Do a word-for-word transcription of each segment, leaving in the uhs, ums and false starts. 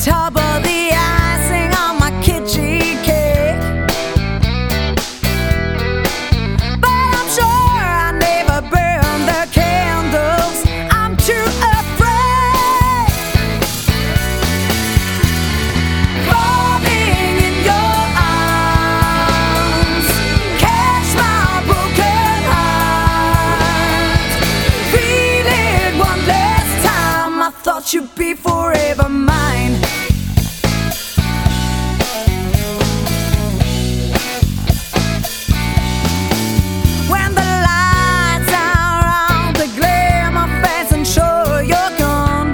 top of the icing on my kitchen cake. But I'm sure I never burn the candles, I'm too afraid. Falling in your arms, catch my broken heart. Feel it one last time, I thought you'd be forever mine. When the lights are on, they glare my face and show you're gone.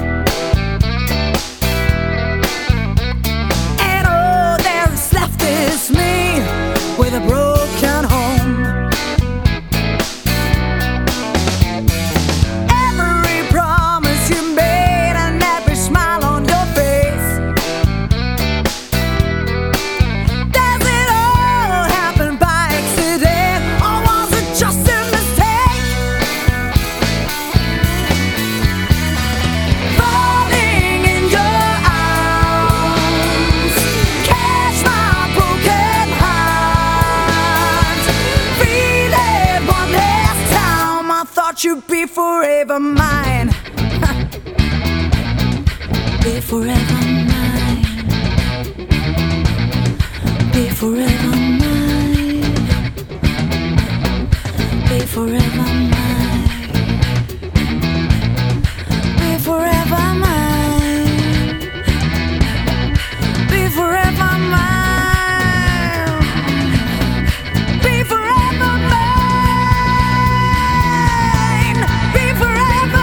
And all there's left is me with a broken home. Every promise you made and every smile on your face, does it all happen by accident, or was it just a mistake? Falling in your arms, catch my broken heart. Feel it one last time, I thought you'd be forever mine. Be forever mine. Be forever mine. Be forever mine. Be forever mine. Be forever mine. Be forever mine. Be forever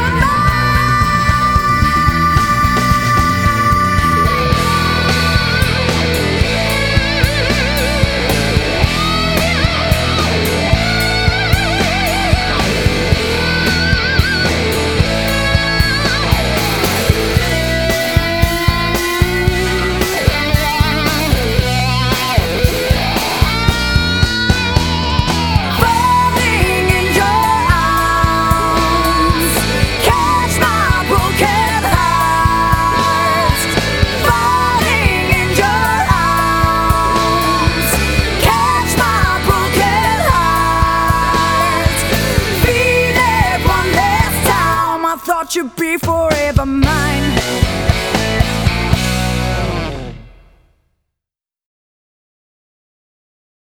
Falling in your arms, catch my broken heart. Falling in your arms, catch my broken heart. Feel it one last time, I thought you'd be forever mine.